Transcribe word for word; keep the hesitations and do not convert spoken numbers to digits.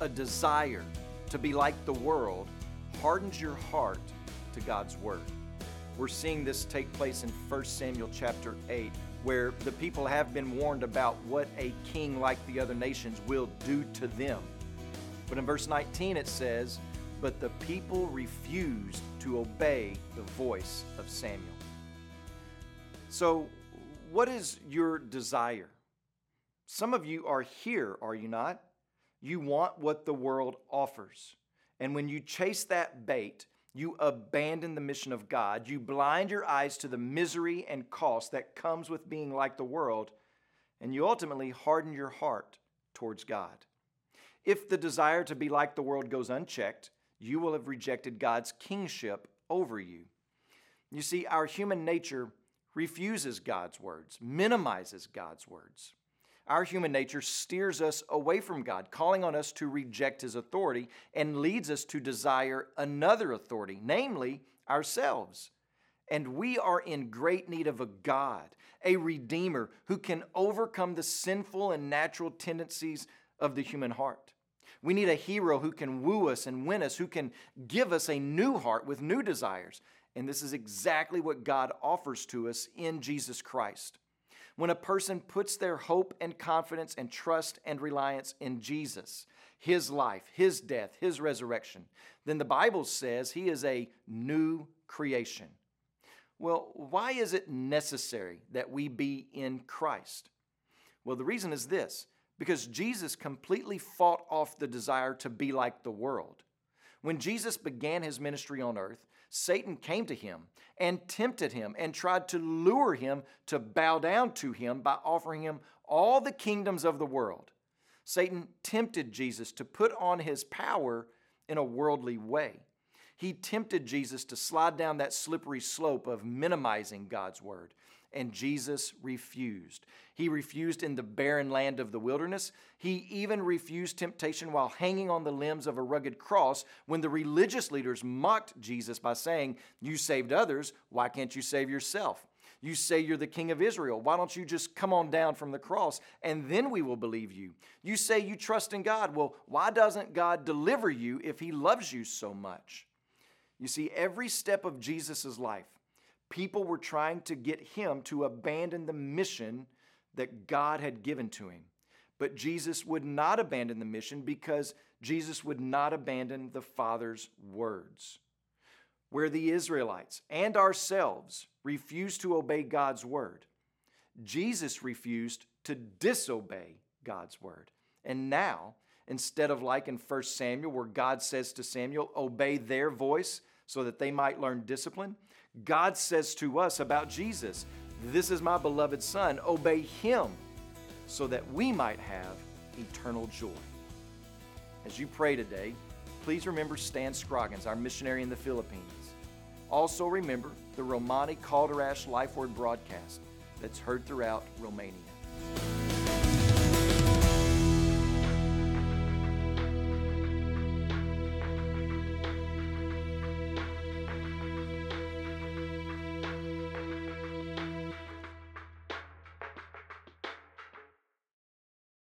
a desire to be like the world hardens your heart to God's word. We're seeing this take place in First Samuel chapter eight, where the people have been warned about what a king like the other nations will do to them. But in verse nineteen it says, "But the people refused to obey the voice of Samuel." So, what is your desire? Some of you are here, are you not? You want what the world offers. And when you chase that bait, you abandon the mission of God. You blind your eyes to the misery and cost that comes with being like the world, and you ultimately harden your heart towards God. If the desire to be like the world goes unchecked, you will have rejected God's kingship over you. You see, our human nature refuses God's words, minimizes God's words. Our human nature steers us away from God, calling on us to reject His authority, and leads us to desire another authority, namely ourselves. And we are in great need of a God, a Redeemer, who can overcome the sinful and natural tendencies of the human heart. We need a hero who can woo us and win us, who can give us a new heart with new desires. And this is exactly what God offers to us in Jesus Christ. When a person puts their hope and confidence and trust and reliance in Jesus, His life, His death, His resurrection, then the Bible says he is a new creation. Well, why is it necessary that we be in Christ? Well, the reason is this: because Jesus completely fought off the desire to be like the world. When Jesus began His ministry on earth, Satan came to Him and tempted Him and tried to lure Him to bow down to Him by offering Him all the kingdoms of the world. Satan tempted Jesus to put on his power in a worldly way. He tempted Jesus to slide down that slippery slope of minimizing God's word, and Jesus refused. He refused in the barren land of the wilderness. He even refused temptation while hanging on the limbs of a rugged cross when the religious leaders mocked Jesus by saying, "You saved others, why can't you save yourself? You say you're the King of Israel. Why don't you just come on down from the cross and then we will believe you? You say you trust in God. Well, why doesn't God deliver you if He loves you so much?" You see, every step of Jesus' life, people were trying to get Him to abandon the mission that God had given to Him. But Jesus would not abandon the mission because Jesus would not abandon the Father's words. Where the Israelites and ourselves refused to obey God's word, Jesus refused to disobey God's word. And now, instead of like in First Samuel where God says to Samuel, "Obey their voice so that they might learn discipline," God says to us about Jesus, "This is my beloved Son, obey Him so that we might have eternal joy." As you pray today, please remember Stan Scroggins, our missionary in the Philippines. Also remember the Romani Calderash Life Word broadcast that's heard throughout Romania.